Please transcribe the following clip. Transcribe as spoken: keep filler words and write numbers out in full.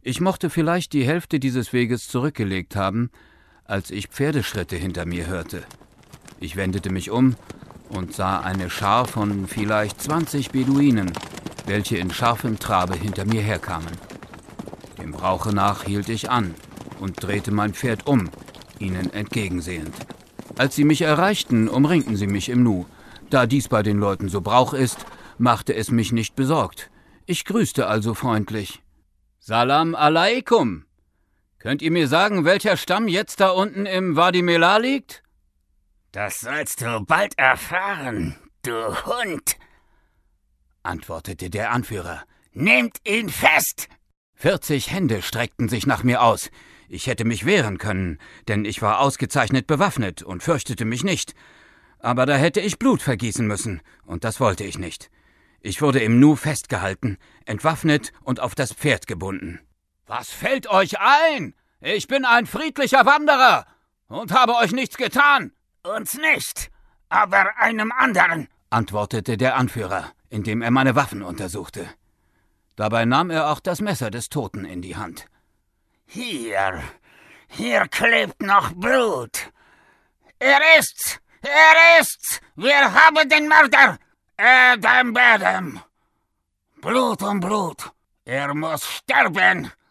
Ich mochte vielleicht die Hälfte dieses Weges zurückgelegt haben, als ich Pferdeschritte hinter mir hörte. Ich wendete mich um und sah eine Schar von vielleicht zwanzig Beduinen, welche in scharfem Trabe hinter mir herkamen. Dem Brauche nach hielt ich an und drehte mein Pferd um, ihnen entgegensehend. Als sie mich erreichten, umringten sie mich im Nu. Da dies bei den Leuten so Brauch ist, machte es mich nicht besorgt. Ich grüßte also freundlich. »Salam alaikum! Könnt ihr mir sagen, welcher Stamm jetzt da unten im Wadi Mellah liegt?« »Das sollst du bald erfahren, du Hund«, antwortete der Anführer. »Nehmt ihn fest!« Vierzig Hände streckten sich nach mir aus. Ich hätte mich wehren können, denn ich war ausgezeichnet bewaffnet und fürchtete mich nicht. Aber da hätte ich Blut vergießen müssen, und das wollte ich nicht. Ich wurde im Nu festgehalten, entwaffnet und auf das Pferd gebunden. »Was fällt euch ein? Ich bin ein friedlicher Wanderer und habe euch nichts getan.« »Uns nicht, aber einem anderen«, antwortete der Anführer, indem er meine Waffen untersuchte. Dabei nahm er auch das Messer des Toten in die Hand. »Hier, hier klebt noch Blut. Er ist's, er ist's, wir haben den Mörder, Adam Badam. Blut um Blut, er muss sterben.«